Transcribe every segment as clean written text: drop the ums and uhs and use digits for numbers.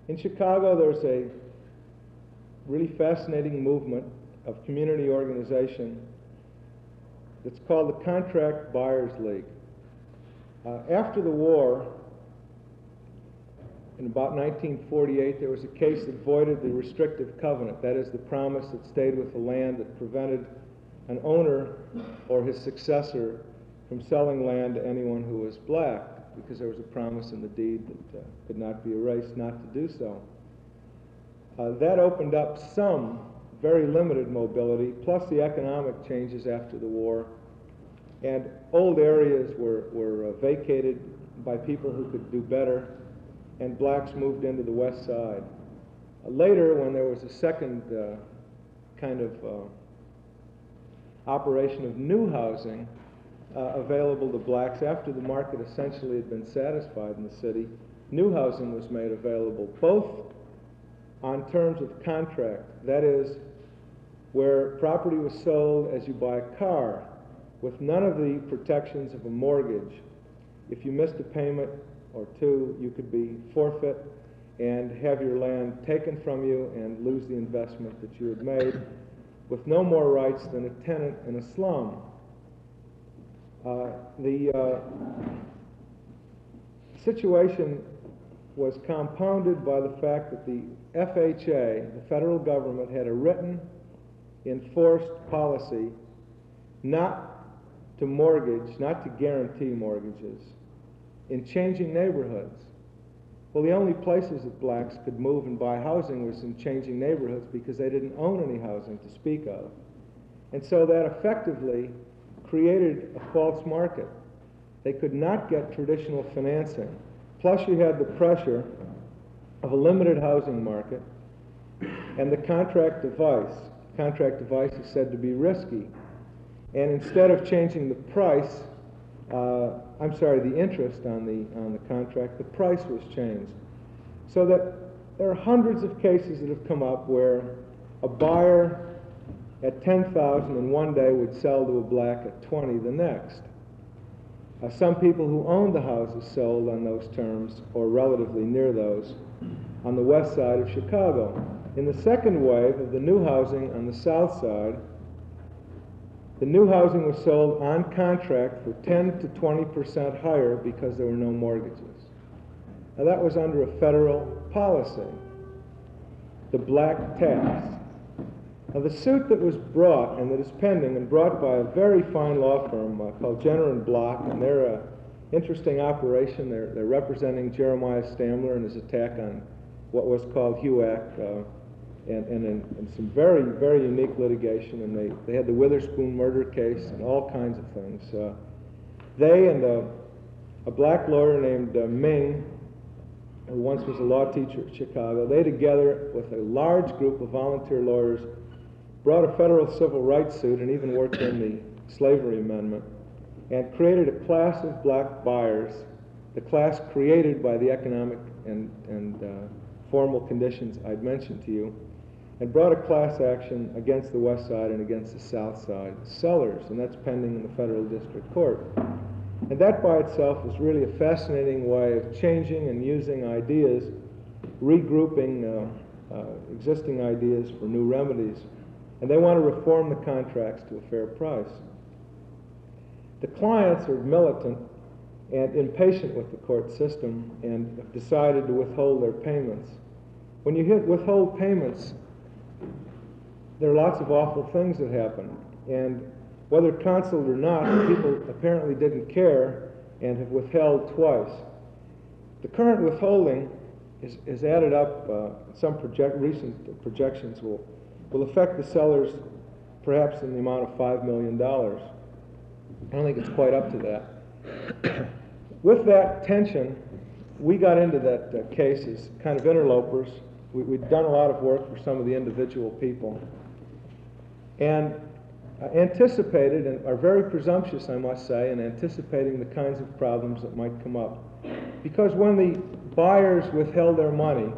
In Chicago, there's a really fascinating movement of community organization that's called the Contract Buyers League. After the war, in about 1948, there was a case that voided the restrictive covenant, that is, the promise that stayed with the land that prevented an owner or his successor from selling land to anyone who was black, because there was a promise in the deed that could not be erased not to do so. That opened up some very limited mobility, plus the economic changes after the war, and old areas were vacated by people who could do better, and blacks moved into the west side. Later, when there was a second kind of operation of new housing available to blacks, after the market essentially had been satisfied in the city, new housing was made available, both on terms of contract, that is, where property was sold as you buy a car, with none of the protections of a mortgage. If you missed a payment or two, you could be forfeit and have your land taken from you and lose the investment that you had made, with no more rights than a tenant in a slum. The situation was compounded by the fact that the FHA, the federal government, had a written, enforced policy not to mortgage, not to guarantee mortgages in changing neighborhoods. Well, the only places that blacks could move and buy housing was in changing neighborhoods because they didn't own any housing to speak of. And so that effectively created a false market. They could not get traditional financing. Plus you had the pressure of a limited housing market and the contract device. Contract device is said to be risky. And instead of changing the price, the interest on the contract, the price was changed. So that there are hundreds of cases that have come up where a buyer at $10,000 in one day would sell to a black at $20,000 the next. Some people who owned the houses sold on those terms, or relatively near those, on the west side of Chicago. In the second wave of the new housing on the south side, the new housing was sold on contract for 10 to 20% higher because there were no mortgages. Now that was under a federal policy, the black tax. Now the suit that was brought and that is pending and brought by a very fine law firm called Jenner and Block, and they're an interesting operation. They're representing Jeremiah Stamler and his attack on what was called HUAC, and some very, very unique litigation, and they had the Witherspoon murder case and all kinds of things. They and a black lawyer named Ming, who once was a law teacher at Chicago, they together with a large group of volunteer lawyers brought a federal civil rights suit and even worked in the slavery amendment and created a class of black buyers, the class created by the economic and formal conditions I'd mentioned to you, and brought a class action against the west side and against the south side sellers, and that's pending in the federal district court. And that by itself is really a fascinating way of changing and using ideas, regrouping existing ideas for new remedies. And they want to reform the contracts to a fair price. The clients are militant and impatient with the court system and have decided to withhold their payments. When you withhold payments, there are lots of awful things that happen. And whether counseled or not, people apparently didn't care and have withheld twice. The current withholding is added up, some recent projections will affect the sellers perhaps in the amount of $5 million. I don't think it's quite up to that. With that tension, we got into that case as kind of interlopers. We'd done a lot of work for some of the individual people and anticipated, and are very presumptuous, I must say, in anticipating the kinds of problems that might come up. Because when the buyers withheld their money,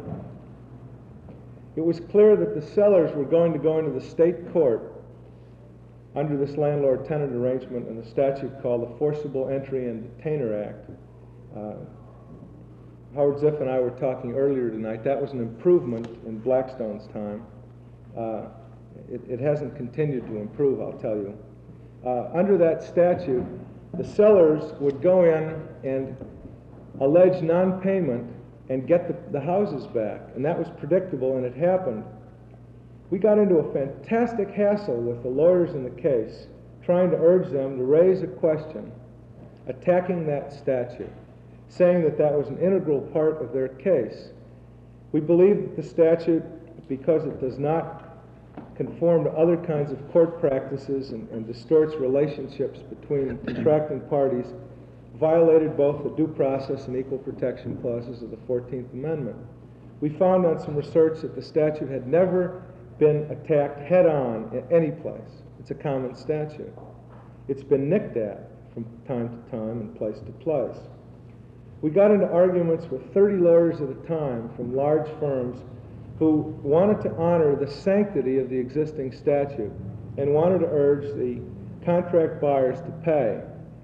it was clear that the sellers were going to go into the state court under this landlord-tenant arrangement and a statute called the Forcible Entry and Detainer Act. Howard Ziff and I were talking earlier tonight. That was an improvement in Blackstone's time. It hasn't continued to improve, I'll tell you. Under that statute, the sellers would go in and allege non-payment and get the houses back, and that was predictable, and it happened. We got into a fantastic hassle with the lawyers in the case, trying to urge them to raise a question attacking that statute, saying that that was an integral part of their case. We believe that the statute, because it does not conform to other kinds of court practices and distorts relationships between contracting parties, violated both the due process and equal protection clauses of the 14th Amendment. We found on some research that the statute had never been attacked head-on in any place. It's a common statute. It's been nicked at from time to time and place to place. We got into arguments with 30 lawyers at a time from large firms who wanted to honor the sanctity of the existing statute and wanted to urge the contract buyers to pay.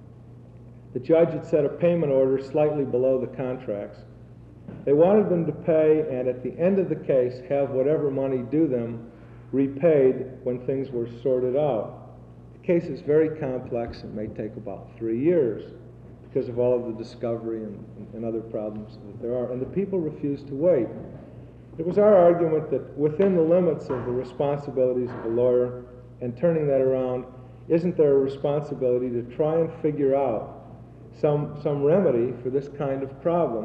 The judge had set a payment order slightly below the contracts. They wanted them to pay, and at the end of the case, have whatever money due them repaid when things were sorted out. The case is very complex and may take about 3 years because of all of the discovery and other problems that there are, and the people refuse to wait. It was our argument that within the limits of the responsibilities of a lawyer and turning that around, isn't there a responsibility to try and figure out some remedy for this kind of problem?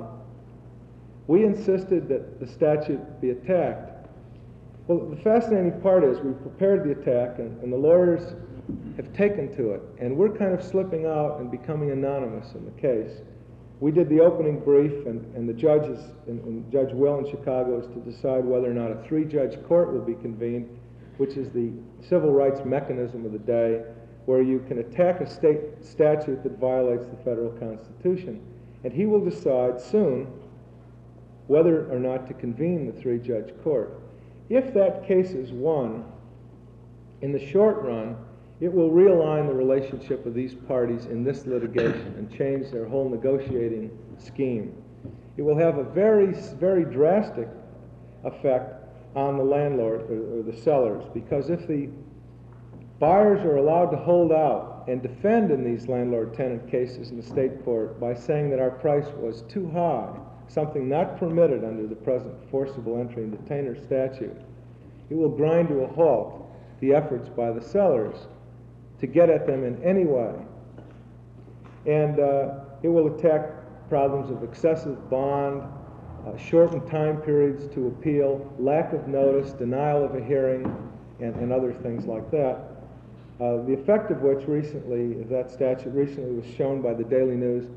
We insisted that the statute be attacked. Well, the fascinating part is we prepared the attack, and the lawyers have taken to it, and we're kind of slipping out and becoming anonymous in the case. We did the opening brief, and the judges, and Judge Will in Chicago, is to decide whether or not a 3-judge court will be convened, which is the civil rights mechanism of the day, where you can attack a state statute that violates the federal Constitution. And he will decide soon whether or not to convene the 3-judge court. If that case is won, in the short run, it will realign the relationship of these parties in this litigation and change their whole negotiating scheme. It will have a very, very drastic effect on the landlord or the sellers, because if the buyers are allowed to hold out and defend in these landlord-tenant cases in the state court by saying that our price was too high, something not permitted under the present forcible entry and detainer statute, it will grind to a halt the efforts by the sellers to get at them in any way. And it will attack problems of excessive bond, shortened time periods to appeal, lack of notice, denial of a hearing, and other things like that. The effect of which that statute recently was shown by the Daily News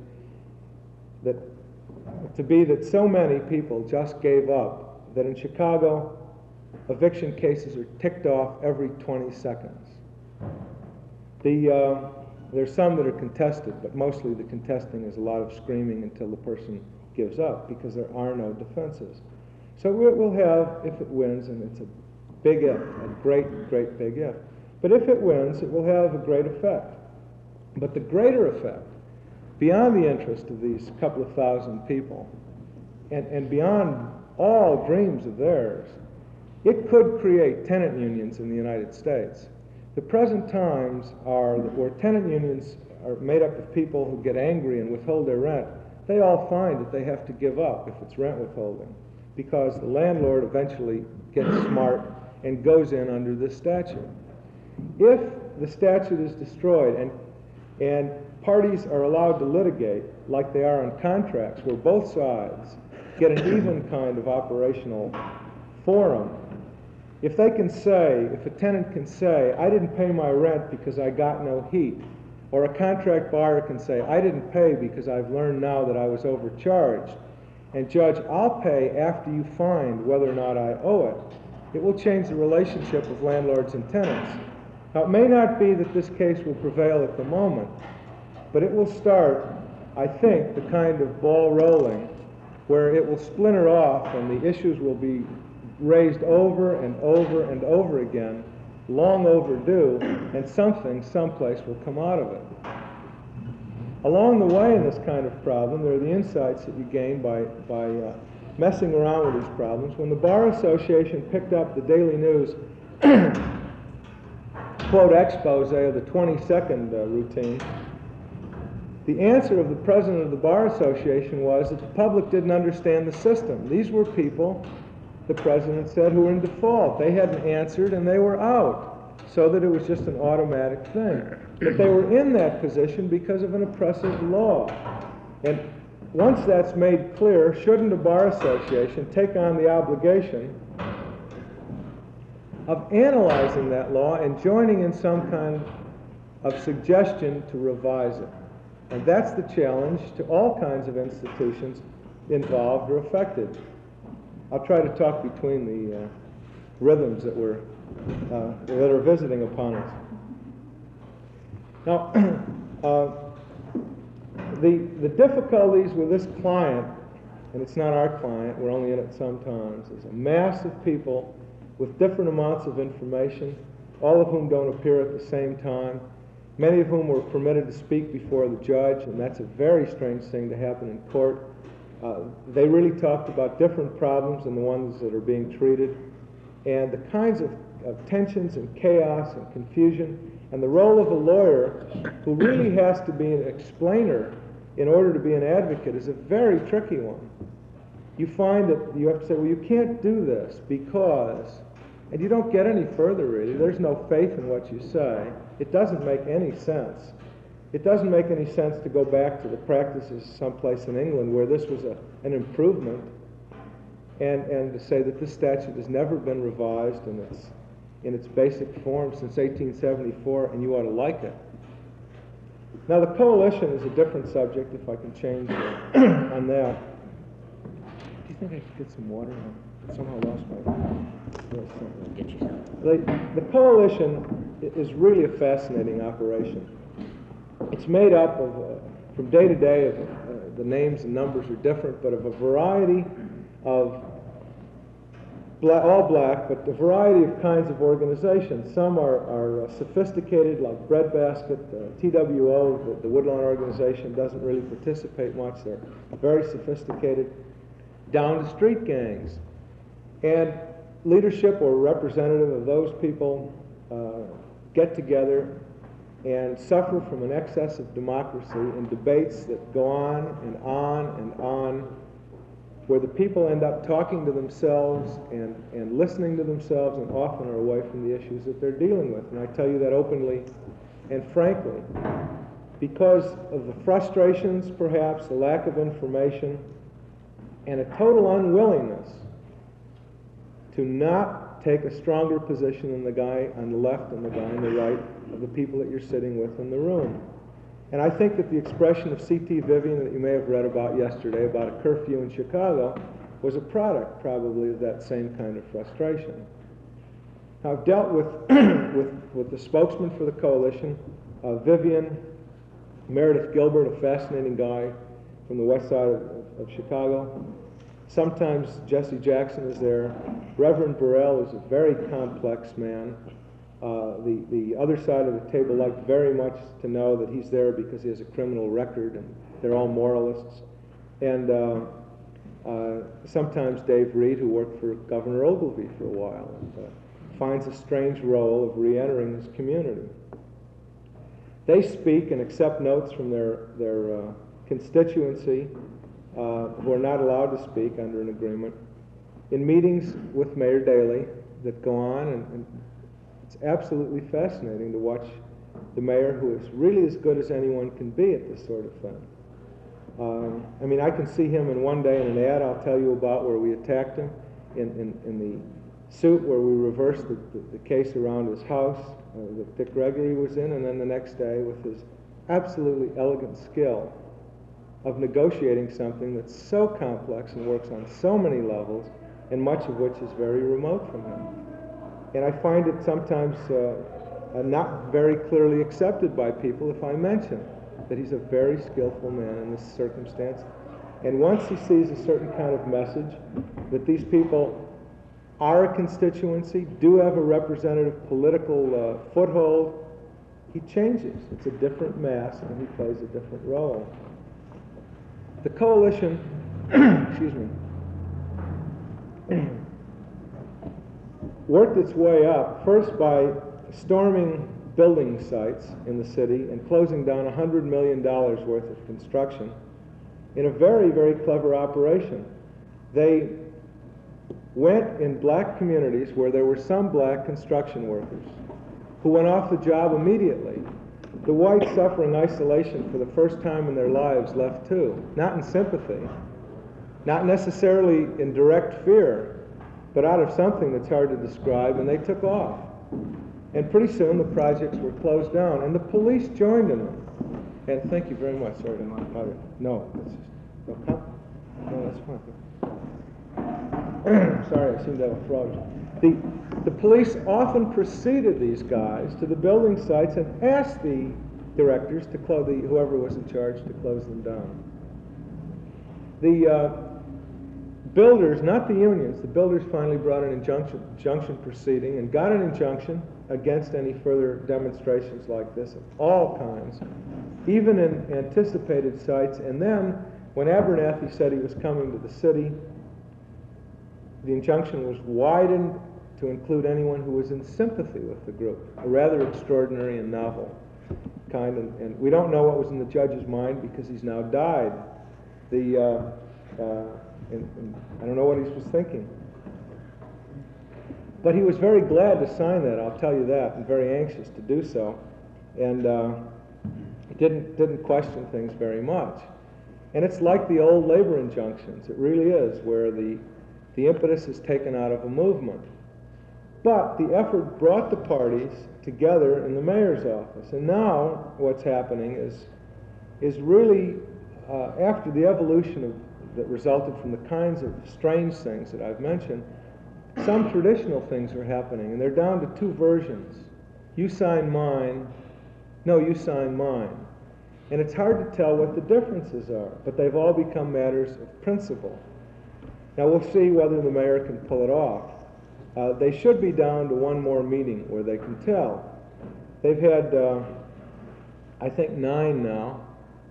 to be that so many people just gave up that in Chicago, eviction cases are ticked off every 20 seconds. There's some that are contested, but mostly the contesting is a lot of screaming until the person gives up because there are no defenses. So we'll have, if it wins, and it's a big if, a great, great big if, but if it wins, it will have a great effect. But the greater effect, beyond the interest of these couple of thousand people, and beyond all dreams of theirs, it could create tenant unions in the United States. The present times are where tenant unions are made up of people who get angry and withhold their rent. They all find that they have to give up if it's rent withholding, because the landlord eventually gets smart and goes in under this statute. If the statute is destroyed and parties are allowed to litigate like they are on contracts, where both sides get an even kind of operational forum, if they can say, if a tenant can say, I didn't pay my rent because I got no heat, or a contract buyer can say, I didn't pay because I've learned now that I was overcharged, and judge, I'll pay after you find whether or not I owe it, it will change the relationship of landlords and tenants. Now, it may not be that this case will prevail at the moment, but it will start, I think, the kind of ball rolling where it will splinter off and the issues will be raised over and over and over again, long overdue, and something, someplace will come out of it. Along the way in this kind of problem, there are the insights that you gain by messing around with these problems. When the Bar Association picked up the Daily News quote expose of the 20-second routine, the answer of the president of the Bar Association was that the public didn't understand the system. These were people, the president said, who were in default. They hadn't answered and they were out, so that it was just an automatic thing. But they were in that position because of an oppressive law. And once that's made clear, shouldn't a Bar Association take on the obligation of analyzing that law and joining in some kind of suggestion to revise it? And that's the challenge to all kinds of institutions involved or affected. I'll try to talk between the rhythms that are visiting upon us. Now, the difficulties with this client, and it's not our client, we're only in it sometimes, is a mass of people with different amounts of information, all of whom don't appear at the same time, many of whom were permitted to speak before the judge, and that's a very strange thing to happen in court. They really talked about different problems than the ones that are being treated, and the kinds of tensions and chaos and confusion, and the role of a lawyer who really has to be an explainer in order to be an advocate is a very tricky one. You find that you have to say, well, you can't do this because, and you don't get any further really. There's no faith in what you say. It doesn't make any sense. It doesn't make any sense to go back to the practices someplace in England where this was an improvement, and to say that this statute has never been revised in its basic form since 1874, and you ought to like it. Now, the coalition is a different subject, if I can change on that. Do you think I could get some water? I somehow lost my... Get you some. The coalition is really a fascinating operation. It's made up of, from day to day, the names and numbers are different, but of a variety of all black, but a variety of kinds of organizations. Some are sophisticated, like Breadbasket, TWO, the Woodlawn organization, doesn't really participate much. They're very sophisticated, down to street gangs. And leadership or representative of those people get together and suffer from an excess of democracy in debates that go on and on and on, where the people end up talking to themselves and listening to themselves, and often are away from the issues that they're dealing with. And I tell you that openly and frankly, because of the frustrations, perhaps, the lack of information, and a total unwillingness to not take a stronger position than the guy on the left and the guy on the right of the people that you're sitting with in the room. And I think that the expression of C.T. Vivian that you may have read about yesterday, about a curfew in Chicago, was a product, probably, of that same kind of frustration. Now, I've dealt with, with the spokesman for the coalition, Vivian, Meredith Gilbert, a fascinating guy from the west side of Chicago. Sometimes Jesse Jackson is there. Reverend Burrell is a very complex man. The other side of the table liked very much to know that he's there because he has a criminal record, and they're all moralists. And sometimes Dave Reed, who worked for Governor Ogilvie for a while, and finds a strange role of re-entering his community. They speak and accept notes from their constituency, who are not allowed to speak under an agreement, in meetings with Mayor Daley that go on, and it's absolutely fascinating to watch the mayor, who is really as good as anyone can be at this sort of thing. I mean, I can see him in one day in an ad I'll tell you about where we attacked him in the suit where we reversed the case around his house that Dick Gregory was in, and then the next day with his absolutely elegant skill of negotiating something that's so complex and works on so many levels, and much of which is very remote from him. And I find it sometimes not very clearly accepted by people if I mention that he's a very skillful man in this circumstance. And once he sees a certain kind of message, that these people are a constituency, do have a representative political foothold, he changes. It's a different mask, and he plays a different role. The coalition, excuse me, worked its way up, first by storming building sites in the city and closing down $100 million worth of construction in a very, very clever operation. They went in black communities where there were some black construction workers who went off the job immediately. The whites, suffering isolation for the first time in their lives, left too. Not in sympathy, not necessarily in direct fear, but out of something that's hard to describe, and they took off. And pretty soon the projects were closed down, and the police joined in them. And thank you very much. Sorry, no, that's just, no, that's fine. Sorry, I seem to have a frog. The police often preceded these guys to the building sites and asked the directors to close, whoever was in charge, to close them down. The builders, not the unions, the builders finally brought an injunction proceeding and got an injunction against any further demonstrations like this of all kinds, even in anticipated sites. And then, when Abernathy said he was coming to the city, the injunction was widened to include anyone who was in sympathy with the group, a rather extraordinary and novel kind. And we don't know what was in the judge's mind because he's now died. And I don't know what he was thinking. But he was very glad to sign that, I'll tell you that, and very anxious to do so. And he didn't question things very much. And it's like the old labor injunctions. It really is, where the impetus is taken out of a movement. But the effort brought the parties together in the mayor's office. And now what's happening is really, after the evolution that resulted from the kinds of strange things that I've mentioned, some traditional things are happening, and they're down to two versions. You sign mine, no, you sign mine. And it's hard to tell what the differences are, but they've all become matters of principle. Now we'll see whether the mayor can pull it off. They should be down to one more meeting where they can tell. They've had, I think, 9 now,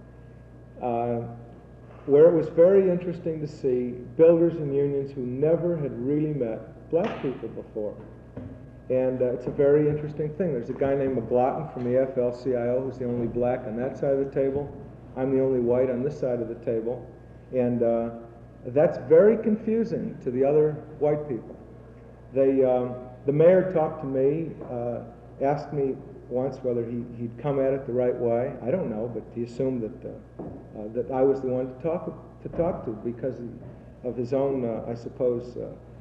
where it was very interesting to see builders and unions who never had really met black people before. And it's a very interesting thing. There's a guy named McLaughlin from the AFL-CIO who's the only black on that side of the table. I'm the only white on this side of the table. And that's very confusing to the other white people. The mayor talked to me, asked me once whether he'd come at it the right way. I don't know, but he assumed that I was the one to talk to because of his own, I suppose,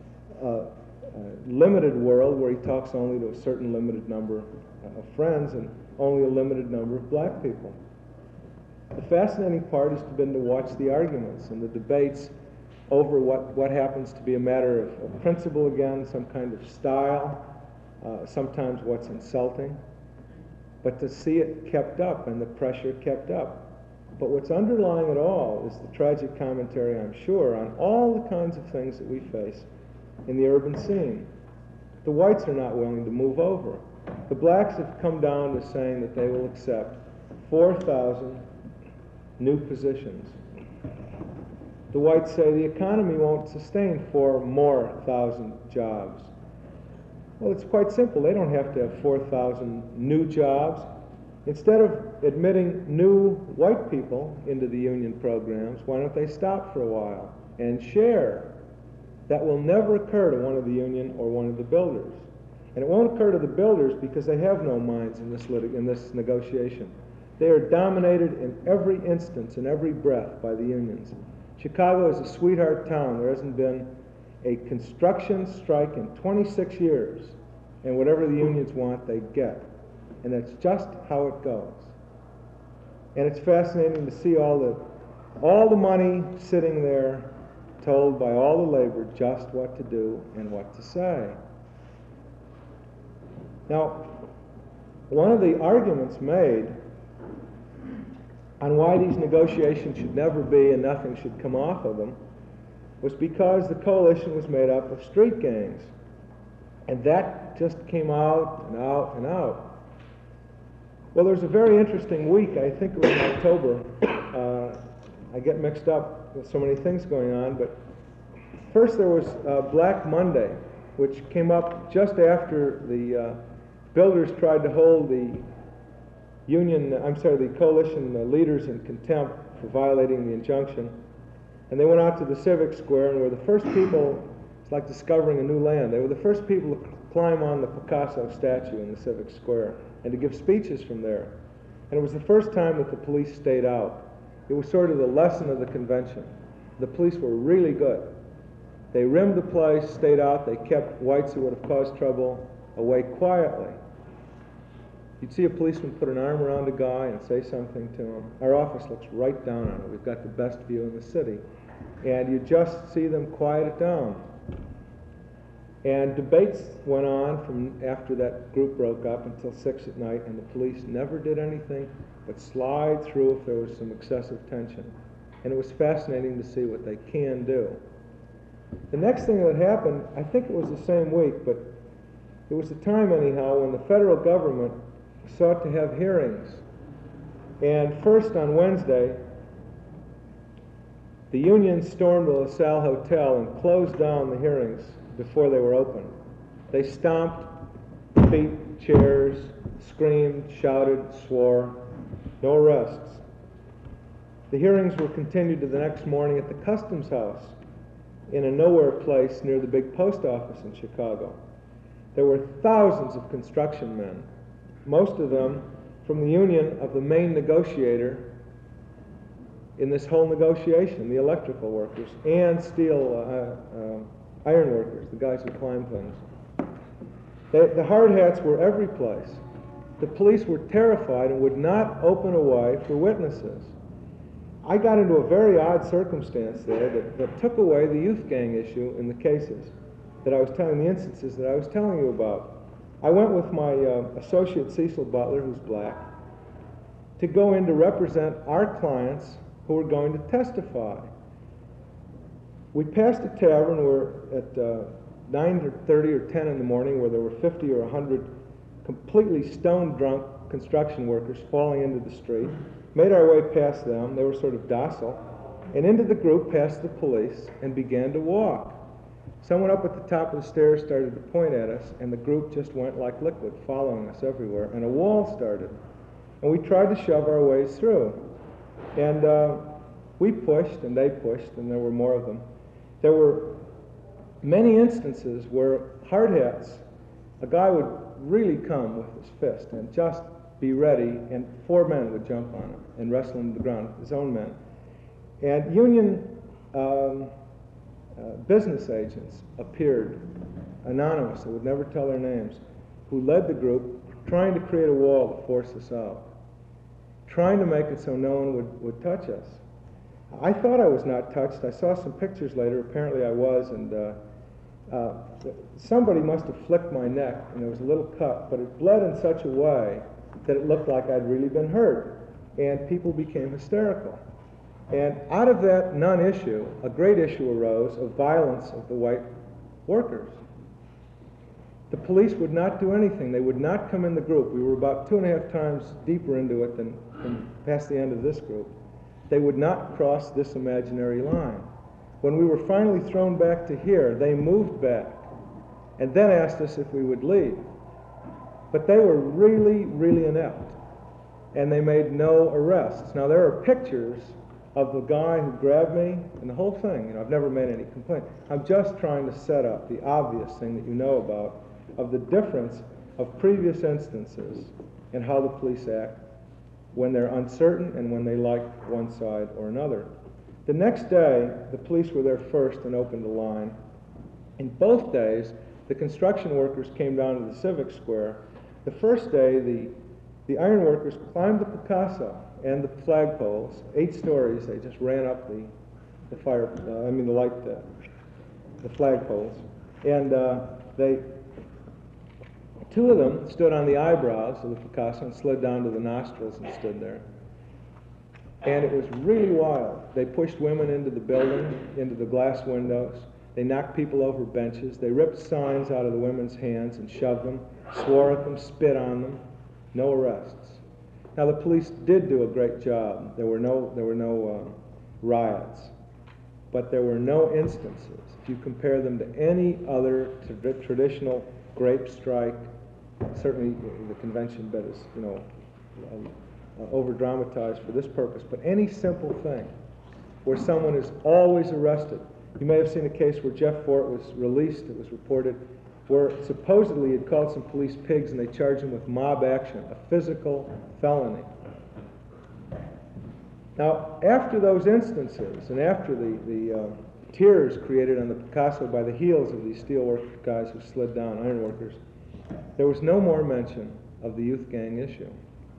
limited world where he talks only to a certain limited number of friends and only a limited number of black people. The fascinating part has been to watch the arguments and the debates over what happens to be a matter of principle again, some kind of style, sometimes what's insulting, but to see it kept up and the pressure kept up. But what's underlying it all is the tragic commentary, I'm sure, on all the kinds of things that we face in the urban scene. The whites are not willing to move over. The blacks have come down to saying that they will accept 4,000 new positions. The whites say the economy won't sustain 4 more thousand jobs. Well, it's quite simple. They don't have to have 4,000 new jobs. Instead of admitting new white people into the union programs, why don't they stop for a while and share? That will never occur to one of the union or one of the builders. And it won't occur to the builders because they have no minds in this negotiation. They are dominated in every instance, in every breath, by the unions. Chicago is a sweetheart town. There hasn't been a construction strike in 26 years. And whatever the unions want, they get. And that's just how it goes. And it's fascinating to see all the money sitting there told by all the labor just what to do and what to say. Now, one of the arguments made on why these negotiations should never be and nothing should come off of them was because the coalition was made up of street gangs. And that just came out and out and out. Well, there's a very interesting week. I think it was in October. I get mixed up with so many things going on, but first there was Black Monday, which came up just after the builders tried to hold the coalition leaders in contempt for violating the injunction. And they went out to the Civic Square and were the first people, it's like discovering a new land, they were the first people to climb on the Picasso statue in the Civic Square and to give speeches from there. And it was the first time that the police stayed out. It was sort of the lesson of the convention. The police were really good. They rimmed the place, stayed out, they kept whites who would have caused trouble away quietly. You'd see a policeman put an arm around a guy and say something to him. Our office looks right down on it. We've got the best view in the city. And you just see them quiet it down. And debates went on from after that group broke up until 6 at night, and the police never did anything but slide through if there was some excessive tension. And it was fascinating to see what they can do. The next thing that happened, I think it was the same week, but it was the time anyhow when the federal government sought to have hearings. And first on Wednesday, the union stormed the LaSalle Hotel and closed down the hearings before they were open. They stomped, beat chairs, screamed, shouted, swore. No arrests. The hearings were continued to the next morning at the Customs House in a nowhere place near the big post office in Chicago. There were thousands of construction men, most of them from the union of the main negotiator in this whole negotiation, the electrical workers and steel iron workers, the guys who climb things. The hard hats were every place. The police were terrified and would not open a way for witnesses. I got into a very odd circumstance there that took away the youth gang issue in the cases that I was telling, the instances that I was telling you about. I went with my associate Cecil Butler, who's black, to go in to represent our clients who were going to testify. We passed a tavern where at 9:30 or 10 in the morning where there were 50 or 100 completely stone-drunk construction workers falling into the street, made our way past them, they were sort of docile, and into the group past the police and began to walk. Someone up at the top of the stairs started to point at us, and the group just went like liquid, following us everywhere, and a wall started. And we tried to shove our ways through. And we pushed, and they pushed, and there were more of them. There were many instances where hard hats, a guy would really come with his fist and just be ready, and 4 men would jump on him and wrestle him to the ground, his own men. And union business agents appeared, anonymous, they would never tell their names, who led the group, trying to create a wall to force us out, trying to make it so no one would touch us. I thought I was not touched. I saw some pictures later. Apparently I was, and somebody must have flicked my neck, and there was a little cut, but it bled in such a way that it looked like I'd really been hurt, and people became hysterical. And out of that non-issue, a great issue arose of violence of the white workers. The police would not do anything. They would not come in the group. We were about 2.5 times deeper into it than past the end of this group. They would not cross this imaginary line. When we were finally thrown back to here, they moved back and then asked us if we would leave. But they were really, really inept, and they made no arrests. Now, there are pictures of the guy who grabbed me and the whole thing. You know, I've never made any complaint. I'm just trying to set up the obvious thing that you know about of the difference of previous instances and how the police act when they're uncertain and when they like one side or another. The next day, the police were there first and opened the line. In both days, the construction workers came down to the Civic Square. The first day, the iron workers climbed the Picasso and the flagpoles, 8 stories. They just ran up the flagpoles, and two of them stood on the eyebrows of the Picasso and slid down to the nostrils and stood there. And it was really wild. They pushed women into the building, into the glass windows. They knocked people over benches. They ripped signs out of the women's hands and shoved them, swore at them, spit on them. No arrests. Now, the police did do a great job. There were no riots, but there were no instances, if you compare them to any other traditional grape strike, certainly the convention bed is, over-dramatized for this purpose, but any simple thing where someone is always arrested. You may have seen a case where Jeff Fort was released, it was reported, where supposedly he had called some police pigs and they charged him with mob action, a physical felony. Now, after those instances, and after the tears created on the Picasso by the heels of these steelwork guys who slid down, ironworkers, there was no more mention of the youth gang issue.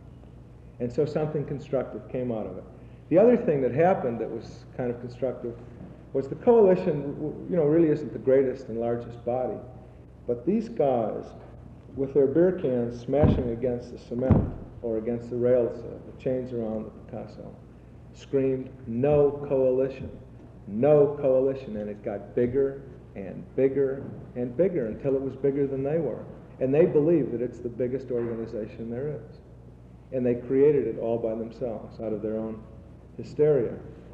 And so something constructive came out of it. The other thing that happened that was kind of constructive was the coalition, really isn't the greatest and largest body, but these guys, with their beer cans smashing against the cement or against the rails, the chains around the Picasso, screamed, "No coalition, no coalition," and it got bigger and bigger and bigger until it was bigger than they were. And they believe that it's the biggest organization there is. And they created it all by themselves, out of their own hysteria.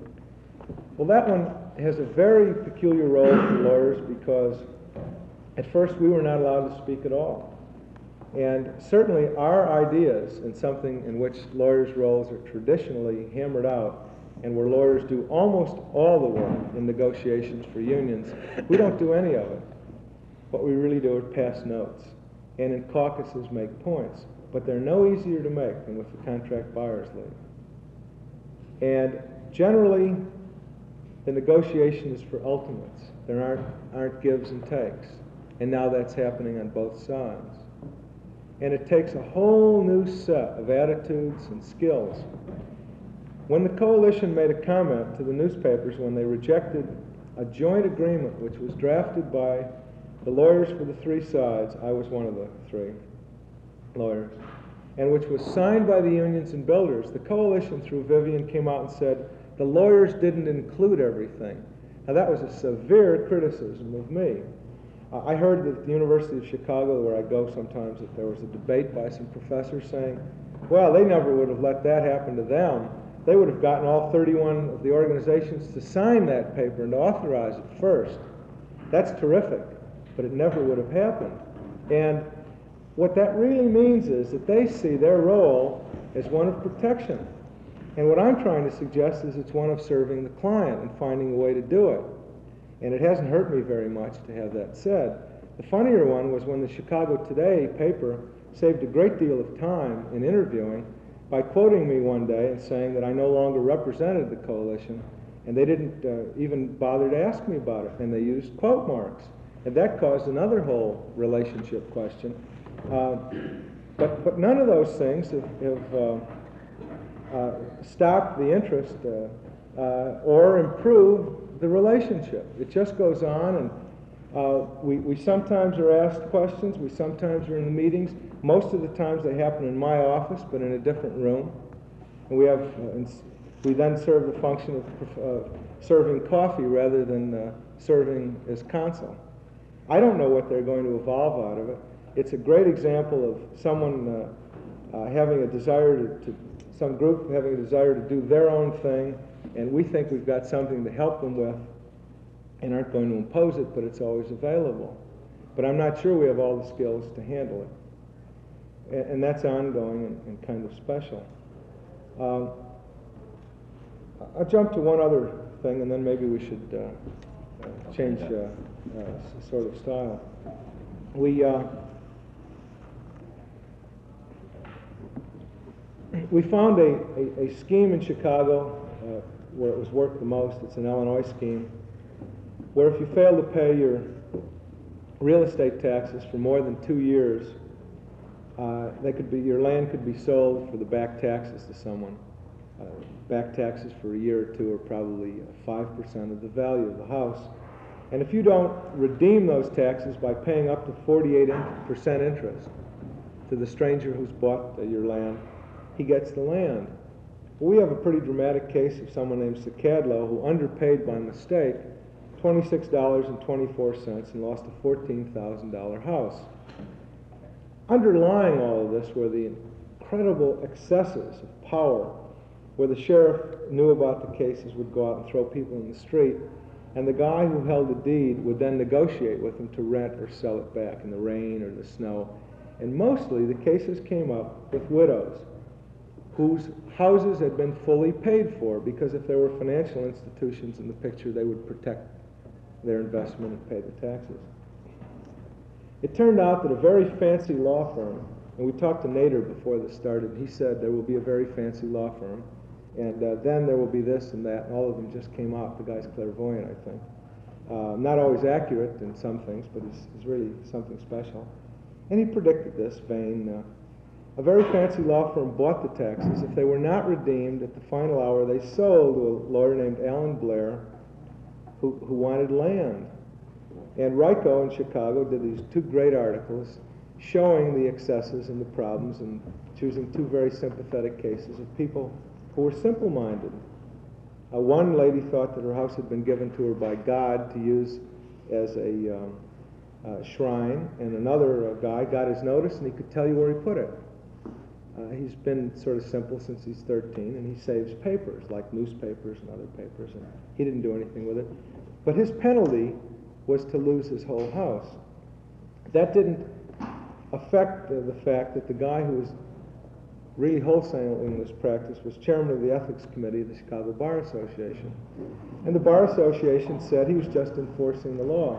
Well, that one has a very peculiar role for lawyers because at first we were not allowed to speak at all. And certainly our ideas, and something in which lawyers' roles are traditionally hammered out, and where lawyers do almost all the work in negotiations for unions, we don't do any of it. What we really do is pass notes, and in caucuses make points. But they're no easier to make than with the Contract Buyers League. And generally, the negotiation is for ultimates. There aren't gives and takes. And now that's happening on both sides. And it takes a whole new set of attitudes and skills. When the coalition made a comment to the newspapers when they rejected a joint agreement which was drafted by the lawyers for the three sides, I was one of the three lawyers, and which was signed by the unions and builders, the coalition through Vivian came out and said the lawyers didn't include everything. Now that was a severe criticism of me. I heard that at the University of Chicago, where I go sometimes, that there was a debate by some professors saying, well, they never would have let that happen to them. They would have gotten all 31 of the organizations to sign that paper and to authorize it first. That's terrific, but it never would have happened. And what that really means is that they see their role as one of protection. And what I'm trying to suggest is it's one of serving the client and finding a way to do it. And it hasn't hurt me very much to have that said. The funnier one was when the Chicago Today paper saved a great deal of time in interviewing by quoting me one day and saying that I no longer represented the coalition, and they didn't even bother to ask me about it, and they used quote marks. And that caused another whole relationship question. But none of those things have stopped the interest or improved the relationship. It just goes on, and we sometimes are asked questions, we sometimes are in the meetings. Most of the times they happen in my office, but in a different room. And we then serve the function of serving coffee rather than serving as counsel. I don't know what they're going to evolve out of it. It's a great example of someone having a desire some group having a desire to do their own thing, and we think we've got something to help them with and aren't going to impose it, but it's always available. But I'm not sure we have all the skills to handle it. And that's ongoing and kind of special. I'll jump to one other thing, and then maybe we should change sort of style. We found a scheme in Chicago where it was worked the most. It's an Illinois scheme where if you fail to pay your real estate taxes for more than 2 years, your land could be sold for the back taxes to someone. Back taxes for a year or two are probably 5% of the value of the house. And if you don't redeem those taxes by paying up to 48% interest to the stranger who's bought your land, he gets the land. Well, we have a pretty dramatic case of someone named Sakadlo who underpaid by mistake $26.24 and lost a $14,000 house. Underlying all of this were the incredible excesses of power, where the sheriff knew about the cases, would go out and throw people in the street, and the guy who held the deed would then negotiate with them to rent or sell it back in the rain or the snow. And mostly the cases came up with widows whose houses had been fully paid for, because if there were financial institutions in the picture, they would protect their investment and pay the taxes. It turned out that a very fancy law firm, and we talked to Nader before this started, he said there will be a very fancy law firm, and then there will be this and that, and all of them just came out. The guy's clairvoyant, I think. Not always accurate in some things, but he's really something special. And he predicted this vein. A very fancy law firm bought the taxes. If they were not redeemed at the final hour, they sold to a lawyer named Alan Blair, who wanted land. And Ryko in Chicago did these 2 great articles showing the excesses and the problems, and choosing 2 very sympathetic cases of people who were simple-minded. One lady thought that her house had been given to her by God to use as a shrine, and another guy got his notice and he could tell you where he put it. He's been sort of simple since he's 13, and he saves papers, like newspapers and other papers, and he didn't do anything with it. But his penalty was to lose his whole house. That didn't affect the fact that the guy who was really wholesaling this practice was chairman of the ethics committee of the Chicago Bar Association. And the Bar Association said he was just enforcing the law.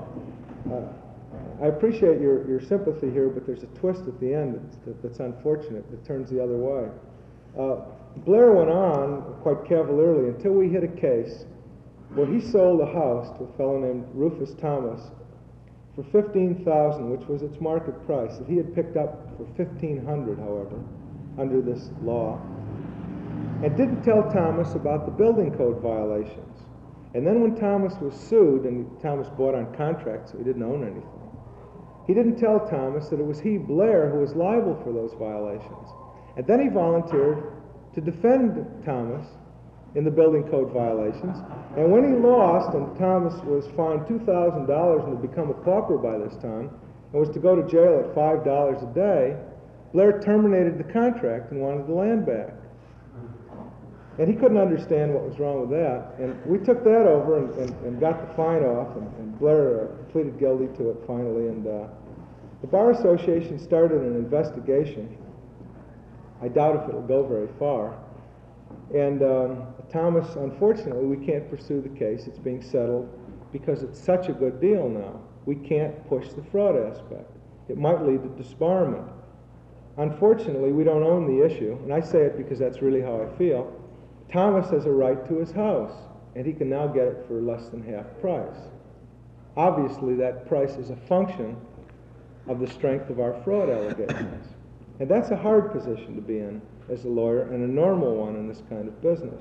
I appreciate your sympathy here, but there's a twist at the end that's unfortunate, that turns the other way. Blair went on quite cavalierly until we hit a case where he sold a house to a fellow named Rufus Thomas for $15,000, which was its market price, that he had picked up for $1,500, however, under this law, and didn't tell Thomas about the building code violations. And then when Thomas was sued, and Thomas bought on contract, so he didn't own anything, he didn't tell Thomas that it was he, Blair, who was liable for those violations. And then he volunteered to defend Thomas in the building code violations. And when he lost, and Thomas was fined $2,000 and had become a pauper by this time, and was to go to jail at $5 a day, Blair terminated the contract and wanted the land back. And he couldn't understand what was wrong with that. And we took that over and got the fine off, and Blair pleaded guilty to it finally. And the Bar Association started an investigation. I doubt if it'll go very far. And Thomas, unfortunately, we can't pursue the case. It's being settled because it's such a good deal now. We can't push the fraud aspect. It might lead to disbarment. Unfortunately, we don't own the issue, and I say it because that's really how I feel. Thomas has a right to his house, and he can now get it for less than half price. Obviously, that price is a function of the strength of our fraud allegations. And that's a hard position to be in as a lawyer, and a normal one in this kind of business.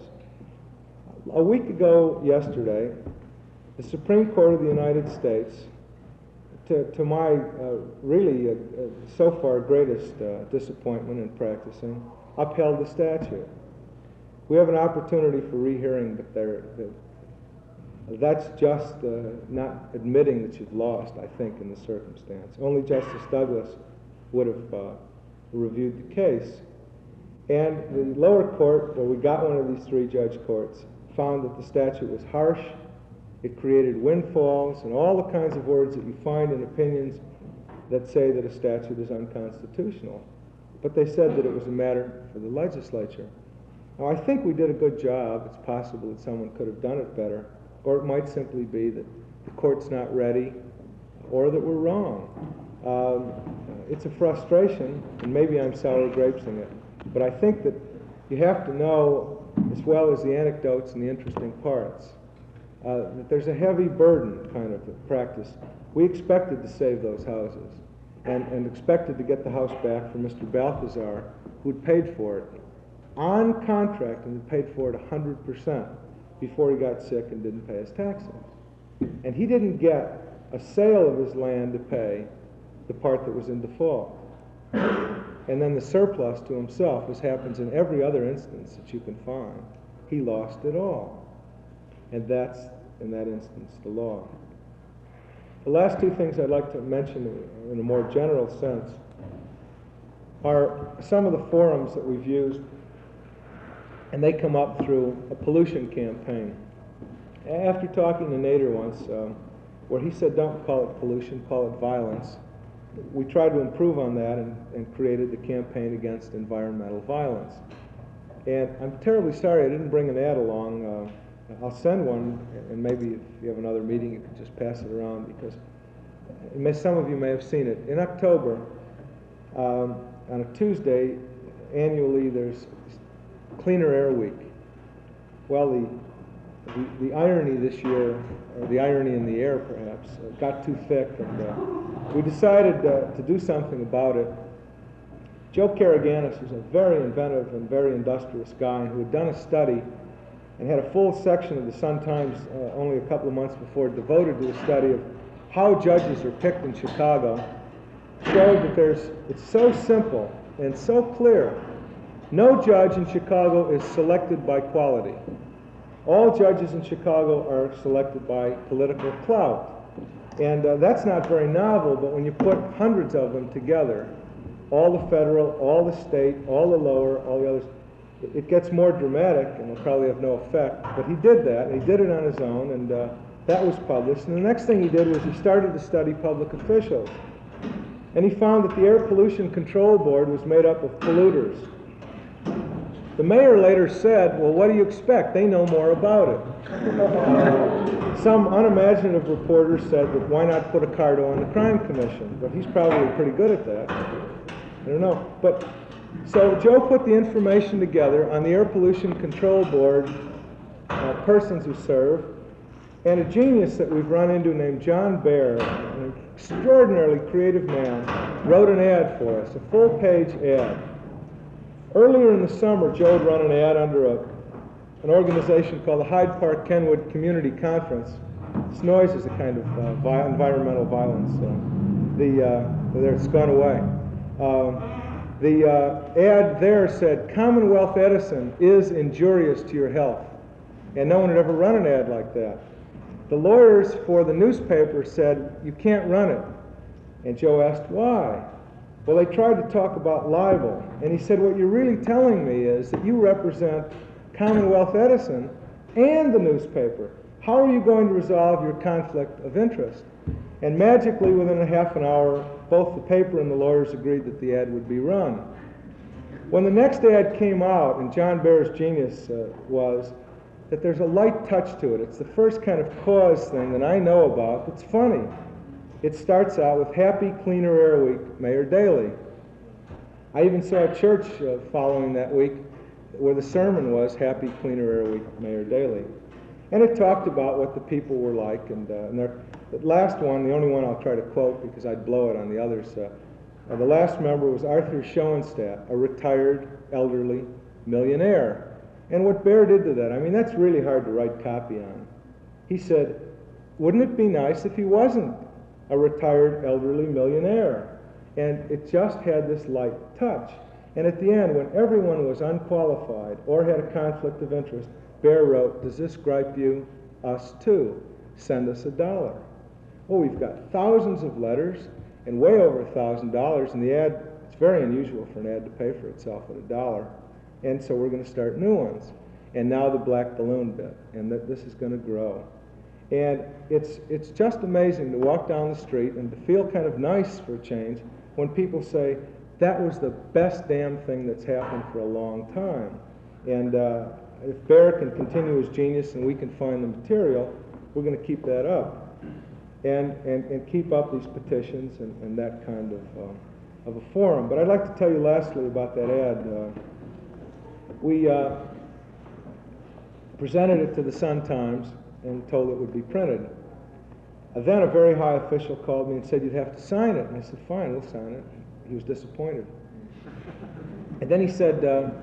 A week ago yesterday, the Supreme Court of the United States, to my really so far greatest disappointment in practicing, upheld the statute. We have an opportunity for rehearing, but that's just not admitting that you've lost, I think, in the circumstance. Only Justice Douglas would have reviewed the case. And the lower court, where we got one of these 3-judge courts, found that the statute was harsh. It created windfalls and all the kinds of words that you find in opinions that say that a statute is unconstitutional. But they said that it was a matter for the legislature. Now, I think we did a good job. It's possible that someone could have done it better, or it might simply be that the court's not ready, or that we're wrong. It's a frustration, and maybe I'm sour grapesing it, but I think that you have to know, as well as the anecdotes and the interesting parts, that there's a heavy burden kind of practice. We expected to save those houses, and expected to get the house back from Mr. Balthazar, who'd paid for it on contract, and had paid for it 100% before he got sick and didn't pay his taxes. And he didn't get a sale of his land to pay the part that was in default. And then the surplus to himself, as happens in every other instance that you can find, he lost it all. And that's, in that instance, the law. The last 2 things I'd like to mention in a more general sense. are some of the forums that we've used, and they come up through a pollution campaign. After talking to Nader once, where he said, don't call it pollution, call it violence, we tried to improve on that and created the Campaign Against Environmental Violence. And I'm terribly sorry I didn't bring an ad along. I'll send one, and maybe if you have another meeting, you can just pass it around, because some of you may have seen it. In October, on a Tuesday, annually, there's Cleaner Air Week. Well, the irony this year, or the irony in the air perhaps, got too thick, and we decided to do something about it. Joe Karagannis was a very inventive and very industrious guy who had done a study and had a full section of the Sun-Times only a couple of months before devoted to a study of how judges are picked in Chicago. Showed that it's so simple and so clear. No judge in Chicago is selected by quality. All judges in Chicago are selected by political clout. And that's not very novel, but when you put hundreds of them together, all the federal, all the state, all the lower, all the others, it gets more dramatic and will probably have no effect. But he did that, and he did it on his own, and that was published. And the next thing he did was he started to study public officials. And he found that the Air Pollution Control Board was made up of polluters. The mayor later said, well, what do you expect? They know more about it. Some unimaginative reporter said that why not put Accardo on the Crime Commission? But he's probably pretty good at that. I don't know. But so Joe put the information together on the Air Pollution Control Board, persons who serve, and a genius that we've run into named John Baer, an extraordinarily creative man, wrote an ad for us, a full-page ad. Earlier in the summer, Joe had run an ad under an organization called the Hyde Park Kenwood Community Conference. This noise is a kind of environmental violence. It's gone away. The ad there said, Commonwealth Edison is injurious to your health. And no one had ever run an ad like that. The lawyers for the newspaper said, you can't run it. And Joe asked, why? Well, they tried to talk about libel. And he said, what you're really telling me is that you represent Commonwealth Edison and the newspaper. How are you going to resolve your conflict of interest? And magically, within a half an hour, both the paper and the lawyers agreed that the ad would be run. When the next ad came out, and John Baer's genius was that there's a light touch to it. It's the first kind of cause thing that I know about that's funny. It starts out with Happy Cleaner Air Week, Mayor Daley. I even saw a church following that week where the sermon was Happy Cleaner Air Week, Mayor Daley. And it talked about what the people were like. And the last one, the only one I'll try to quote because I'd blow it on the others, the last member was Arthur Schoenstatt, a retired elderly millionaire. And what Baer did to that, I mean, that's really hard to write copy on. He said, wouldn't it be nice if he wasn't a retired elderly millionaire? And it just had this light touch. And at the end, when everyone was unqualified or had a conflict of interest, Baer wrote, does this gripe you? Us too. Send us $1. Oh, we've got thousands of letters and way over $1,000, and the ad, it's very unusual for an ad to pay for itself at $1. And so we're going to start new ones. And now the black balloon bit, and that this is going to grow. And it's just amazing to walk down the street and to feel kind of nice for a change when people say, that was the best damn thing that's happened for a long time. And if Baer can continue his genius and we can find the material, we're going to keep that up. And keep up these petitions and that kind of a forum. But I'd like to tell you lastly about that ad. We presented it to the Sun-Times and told it would be printed. Then a very high official called me and said, you'd have to sign it. And I said, fine, we'll sign it. He was disappointed. And then he said,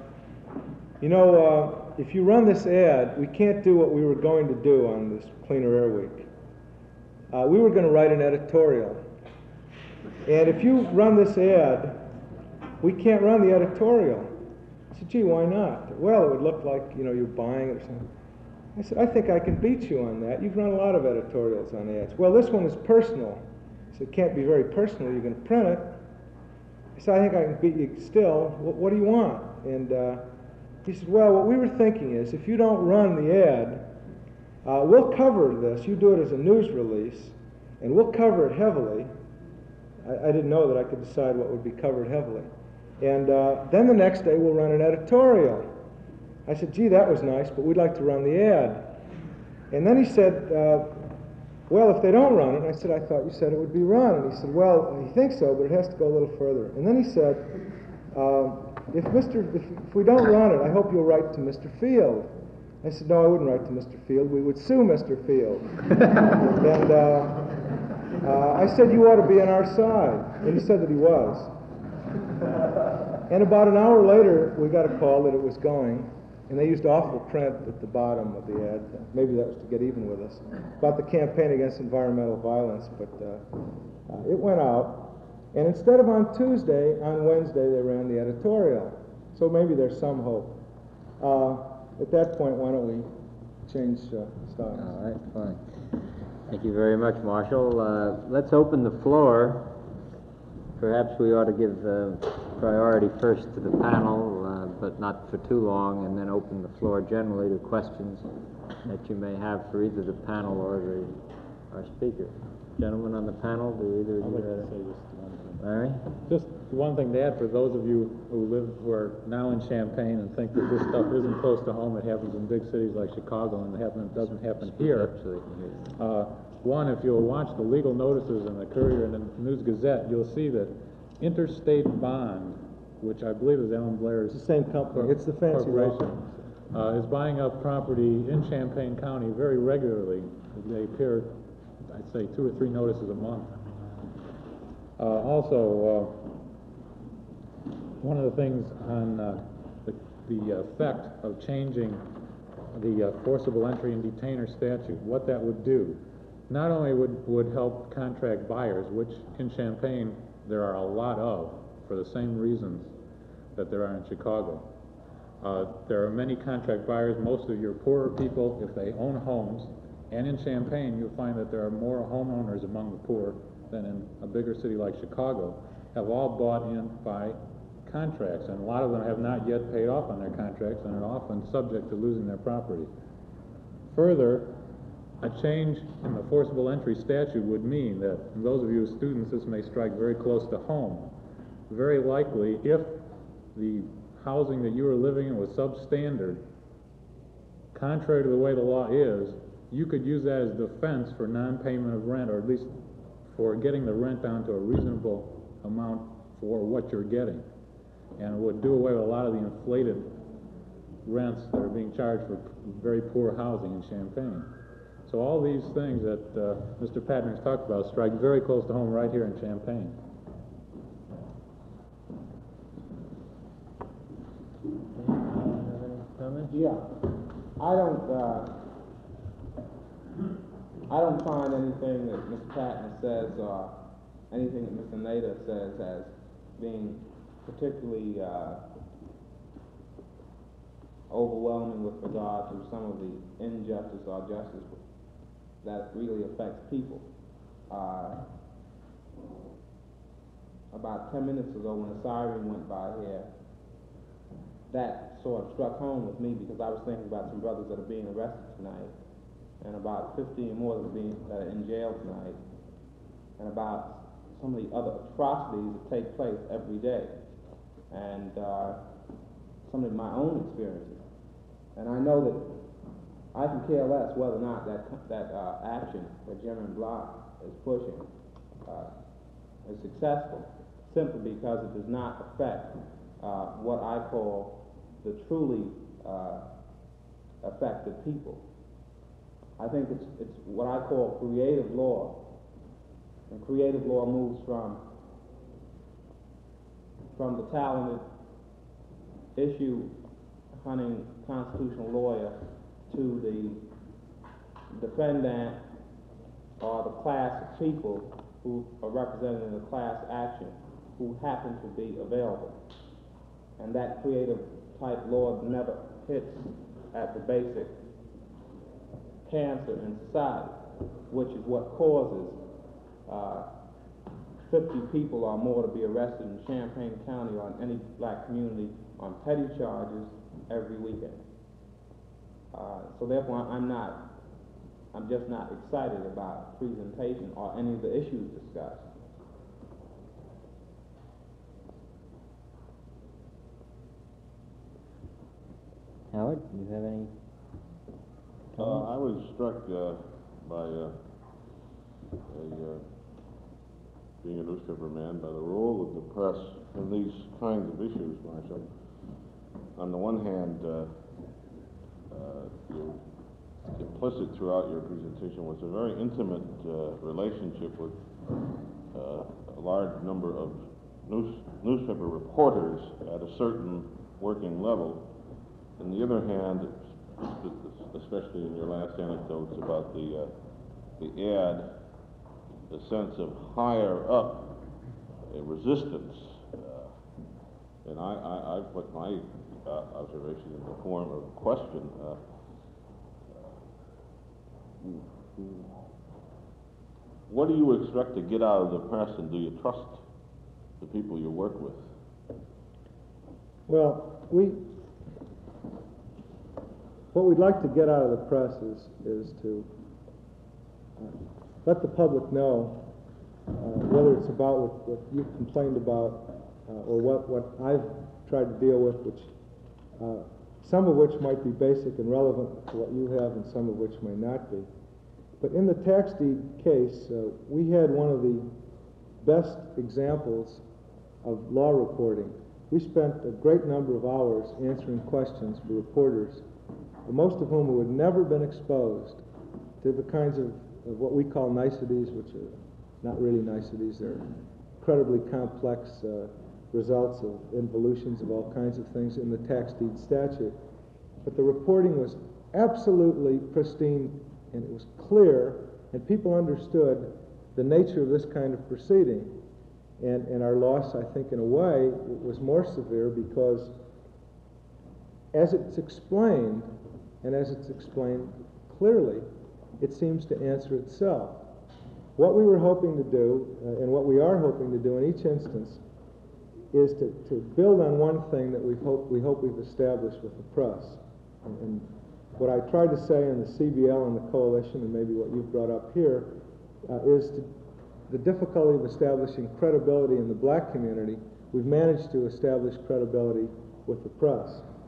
if you run this ad, we can't do what we were going to do on this Cleaner Air Week. We were going to write an editorial. And if you run this ad, we can't run the editorial. I said, gee, why not? Well, it would look like, you're buying it or something. I said, I think I can beat you on that. You've run a lot of editorials on ads. Well, this one is personal. I said, it can't be very personal. You're going to print it. I said, I think I can beat you still. What do you want? And he said, well, what we were thinking is if you don't run the ad, we'll cover this. You do it as a news release, and we'll cover it heavily. I didn't know that I could decide what would be covered heavily. And then the next day we'll run an editorial. I said, gee, that was nice, but we'd like to run the ad. And then he said, well, if they don't run it, I said, I thought you said it would be run. And he said, well, he thinks so, but it has to go a little further. And then he said, if we don't run it, I hope you'll write to Mr. Field. I said, no, I wouldn't write to Mr. Field. We would sue Mr. Field. And I said, you ought to be on our side. And he said that he was. And about an hour later, we got a call that it was going. And they used awful print at the bottom of the ad. Maybe that was to get even with us. About the campaign against environmental violence. But it went out. And instead of on Tuesday, on Wednesday, they ran the editorial. So maybe there's some hope. At that point, why don't we change styles? All right, fine. Thank you very much, Marshall. Let's open the floor. Perhaps we ought to give priority first to the panel, but not for too long, and then open the floor generally to questions that you may have for either the panel or our speaker. Gentlemen on the panel, do either of you I'd like to say just one thing. Larry? Just one thing to add for those of you who are now in Champaign and think that this stuff isn't close to home. It happens in big cities like Chicago, and it doesn't happen here. One, if you'll watch the legal notices in the Courier and the News-Gazette, you'll see that Interstate Bond, which I believe is Alan Blair's... It's the same company. It's the fancy corporation, is buying up property in Champaign County very regularly. They appear, I'd say, 2 or 3 notices a month. Also, one of the things on the effect of changing the forcible entry and detainer statute, what that would do, not only would help contract buyers, which in Champaign there are a lot of, for the same reasons that there are in Chicago. There are many contract buyers. Most of your poorer people, if they own homes, and in Champaign you'll find that there are more homeowners among the poor than in a bigger city like Chicago, have all bought in by contracts, and a lot of them have not yet paid off on their contracts and are often subject to losing their property. Further, a change in the forcible entry statute would mean that, and those of you students, this may strike very close to home. Very likely, if the housing that you are living in was substandard, contrary to the way the law is, you could use that as defense for non-payment of rent, or at least for getting the rent down to a reasonable amount for what you're getting. And it would do away with a lot of the inflated rents that are being charged for very poor housing in Champaign. So all these things that Mr. Patton's talked about strike very close to home right here in Champaign. Yeah, I don't find anything that Mr. Patton says or anything that Mr. Nader says as being particularly overwhelming with regard to some of the injustice or justice that really affects people. About 10 minutes ago when a siren went by here, that sort of struck home with me because I was thinking about some brothers that are being arrested tonight, and about 15 more that are in jail tonight, and about some of the other atrocities that take place every day, and some of my own experiences. And I know that I can care less whether or not that action that Chairman Block is pushing is successful, simply because it does not affect what I call the truly affected people. I think it's what I call creative law. And creative law moves from the talented issue hunting constitutional lawyer to the defendant or the class of people who are represented in a class action who happen to be available. And that creative type law never hits at the basic cancer in society, which is what causes 50 people or more to be arrested in Champaign County or in any black community on petty charges every weekend. So therefore, I'm just not excited about presentation or any of the issues discussed. Howard, do you have any? I was struck by being a newspaper man by the role of the press in these kinds of issues, Marshall. On the one hand, implicit throughout your presentation was a very intimate relationship with a large number of newspaper reporters at a certain working level. On the other hand, especially in your last anecdotes about the ad, the sense of higher up resistance, and I put my observation in the form of a question. What do you expect to get out of the press, and do you trust the people you work with? Well, what we'd like to get out of the press is to let the public know whether it's about what you complained about or what I've tried to deal with, which some of which might be basic and relevant to what you have and some of which may not be. But in the tax deed case, we had one of the best examples of law reporting. We spent a great number of hours answering questions for reporters, most of whom had never been exposed to the kinds of what we call niceties, which are not really niceties. They're incredibly complex results of involutions of all kinds of things in the tax deed statute. But the reporting was absolutely pristine, and it was clear, and people understood the nature of this kind of proceeding. And our loss, I think, in a way, was more severe because as it's explained, and as it's explained clearly, it seems to answer itself. What we were hoping to do, and what we are hoping to do in each instance, is to build on one thing that we hope we've established with the press. And what I tried to say in the CBL and the coalition, and maybe what you've brought up here, is the difficulty of establishing credibility in the black community. We've managed to establish credibility with the press.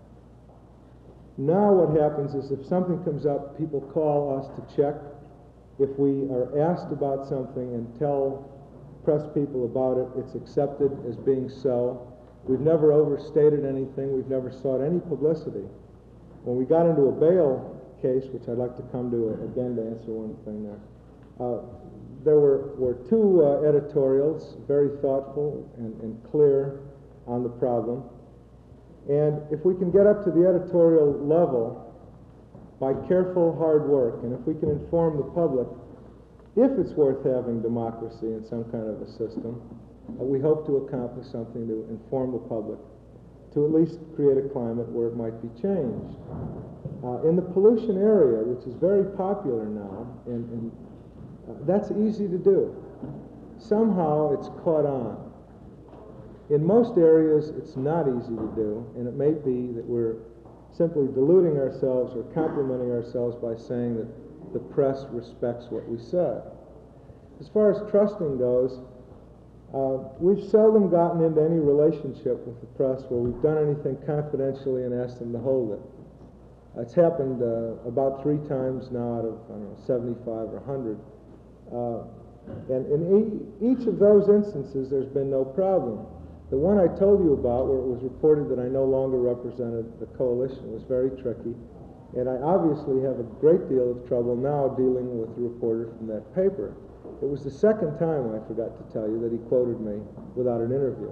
Now what happens is if something comes up, people call us to check. If we are asked about something and tell press people about it, it's accepted as being so. We've never overstated anything. We've never sought any publicity. When we got into a bail case, which I'd like to come to again to answer one thing there were two editorials, very thoughtful and clear on the problem. And if we can get up to the editorial level by careful, hard work, and if we can inform the public if it's worth having democracy in some kind of a system, we hope to accomplish something to inform the public, to at least create a climate where it might be changed. In the pollution area, which is very popular now, and that's easy to do. Somehow it's caught on. In most areas, it's not easy to do, and it may be that we're simply deluding ourselves or complimenting ourselves by saying that the press respects what we said. As far as trusting goes, we've seldom gotten into any relationship with the press where we've done anything confidentially and asked them to hold it. It's happened about 3 times now out of, I don't know, 75 or 100. And in each of those instances, there's been no problem. The one I told you about, where it was reported that I no longer represented the coalition, was very tricky. And I obviously have a great deal of trouble now dealing with the reporter from that paper. It was the second time, I forgot to tell you, that he quoted me without an interview.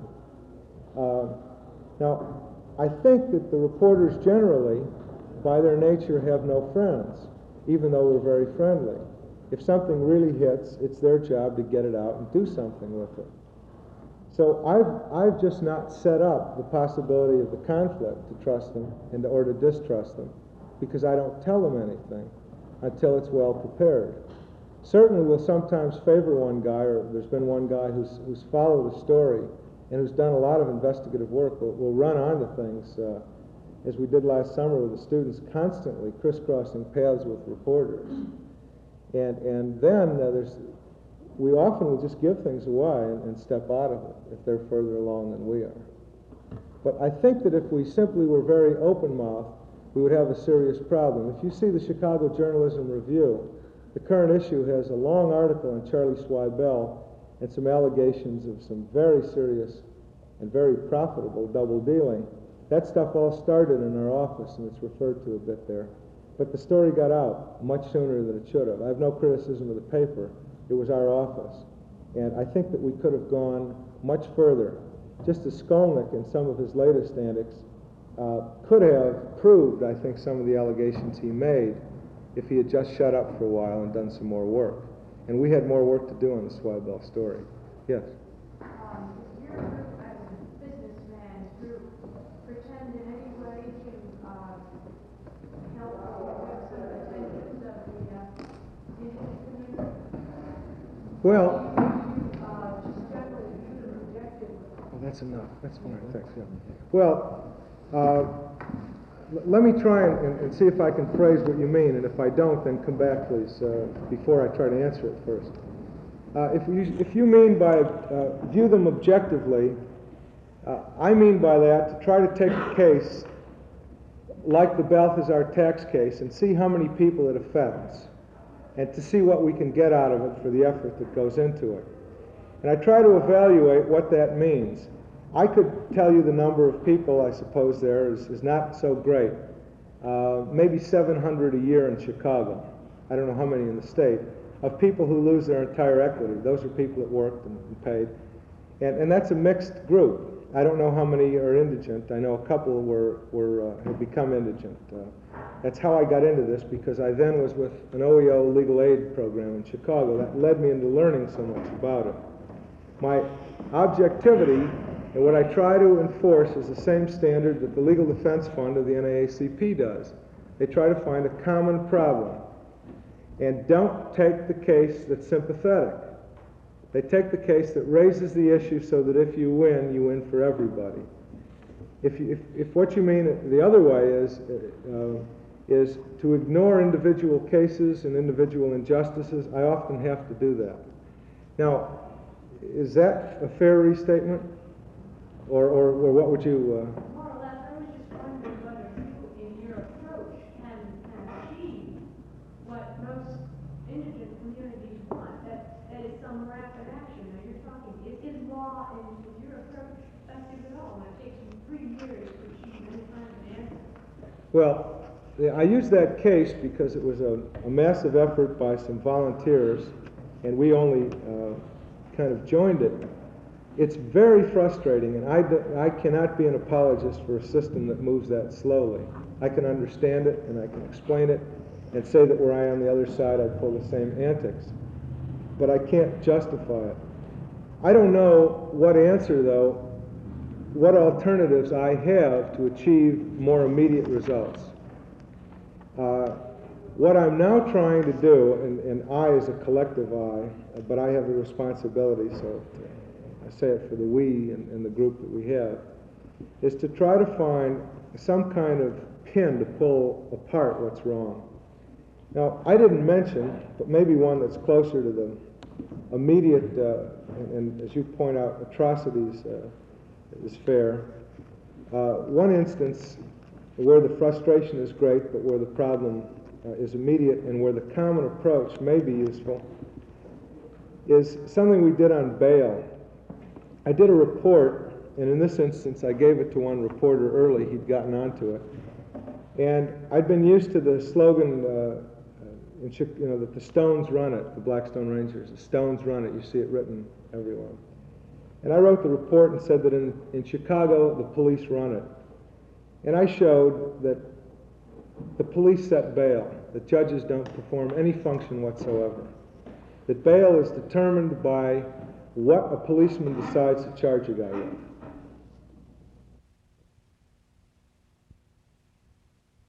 Now, I think that the reporters generally, by their nature, have no friends, even though we're very friendly. If something really hits, it's their job to get it out and do something with it. So I've just not set up the possibility of the conflict to trust them or to distrust them, because I don't tell them anything until it's well prepared. certainly will sometimes favor one guy, or there's been one guy who's followed a story and who's done a lot of investigative work, will run onto things, as we did last summer with the students, constantly crisscrossing paths with reporters. And then we often will just give things away and step out of it if they're further along than we are. But I think that if we simply were very open-mouthed, we would have a serious problem. If you see the Chicago Journalism Review, the current issue has a long article on Charlie Swibell and some allegations of some very serious and very profitable double dealing. That stuff all started in our office, and it's referred to a bit there. But the story got out much sooner than it should have. I have no criticism of the paper. It was our office. And I think that we could have gone much further. Just as Skolnick, in some of his latest antics, could have proved, I think, some of the allegations he made if he had just shut up for a while and done some more work. And we had more work to do on the Swibell story. Yes? Your group, as a businessman group, pretend in any way to help with some attentions of the indigenous community? Well, Just generally view them objectively. oh, that's enough. That's fine. Thanks. Yeah. Well, let me try and see if I can phrase what you mean, and if I don't, then come back, please, before I try to answer it first. If you mean by view them objectively, I mean by that to try to take a case like the Balthazar tax case and see how many people it affects, and to see what we can get out of it for the effort that goes into it. And I try to evaluate what that means. I could tell you the number of people, I suppose, there is not so great. Maybe 700 a year in Chicago. I don't know how many in the state, of people who lose their entire equity. Those are people that worked and paid. And that's a mixed group. I don't know how many are indigent. I know a couple have become indigent. That's how I got into this, because I then was with an OEO legal aid program in Chicago. That led me into learning so much about it. My objectivity and what I try to enforce is the same standard that the Legal Defense Fund of the NAACP does. They try to find a common problem and don't take the case that's sympathetic. They take the case that raises the issue so that if you win for everybody. If what you mean the other way is to ignore individual cases and individual injustices, I often have to do that. Now, is that a fair restatement? Or what would you... More or less, I was just wondering whether you, in your approach, can achieve what most indigent communities want. That is some rapid action. Now you're talking, is law and is your approach effective at all? And it takes you 3 years to achieve any kind of an answer. Well, I use that case because it was a massive effort by some volunteers, and we only kind of joined it. It's very frustrating, and I cannot be an apologist for a system that moves that slowly. I can understand it, and I can explain it, and say that were I on the other side, I'd pull the same antics. But I can't justify it. I don't know what answer, though, what alternatives I have to achieve more immediate results. What I'm now trying to do, and I is a collective I, but I have the responsibility, so I say it for the we and the group that we have, is to try to find some kind of pin to pull apart what's wrong. Now, I didn't mention, but maybe one that's closer to the immediate, and as you point out, atrocities is fair. One instance where the frustration is great, but where the problem is immediate and where the common approach may be useful, is something we did on bail. I did a report, and in this instance I gave it to one reporter early. He'd gotten onto it. And I'd been used to the slogan, that the Stones run it, the Blackstone Rangers. The Stones run it. You see it written everywhere. And I wrote the report and said that in Chicago, the police run it. And I showed that the police set bail, that judges don't perform any function whatsoever, that bail is determined by what a policeman decides to charge a guy with.